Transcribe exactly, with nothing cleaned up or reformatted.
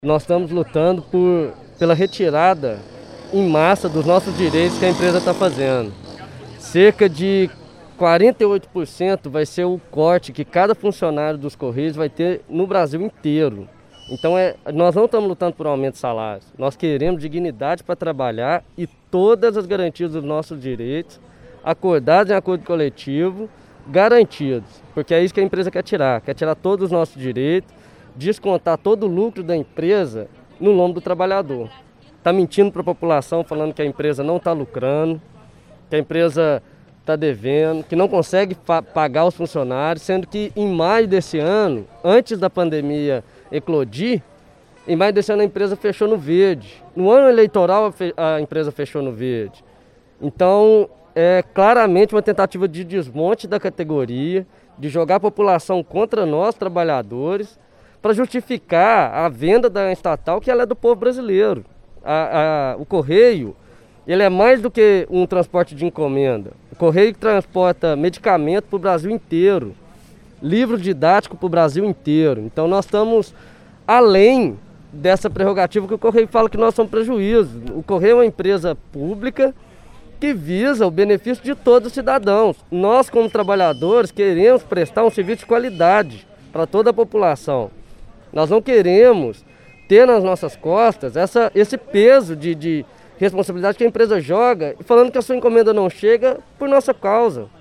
Nós estamos lutando por, pela retirada em massa dos nossos direitos que a empresa está fazendo. Cerca de quarenta e oito por cento vai ser o corte que cada funcionário dos Correios vai ter no Brasil inteiro. Então é, nós não estamos lutando por aumento de salários, nós queremos dignidade para trabalhar e todas as garantias dos nossos direitos, acordados em acordo coletivo, garantidos. Porque é isso que a empresa quer tirar, quer tirar todos os nossos direitos, descontar todo o lucro da empresa no lombo do trabalhador. Está mentindo para a população, falando que a empresa não está lucrando, que a empresa está devendo, que não consegue pagar os funcionários, sendo que em maio desse ano, antes da pandemia eclodir, em maio desse ano a empresa fechou no verde. No ano eleitoral a empresa fechou no verde. Então é claramente uma tentativa de desmonte da categoria, de jogar a população contra nós, trabalhadores, para justificar a venda da estatal, que ela é do povo brasileiro. A, a, o Correio, ele é mais do que um transporte de encomenda. O Correio transporta medicamento para o Brasil inteiro, livro didático para o Brasil inteiro. Então nós estamos além dessa prerrogativa que o Correio fala que nós somos prejuízo. O Correio é uma empresa pública que visa o benefício de todos os cidadãos. Nós, como trabalhadores, queremos prestar um serviço de qualidade para toda a população. Nós não queremos ter nas nossas costas essa, esse peso de, de responsabilidade que a empresa joga, falando que a sua encomenda não chega por nossa causa.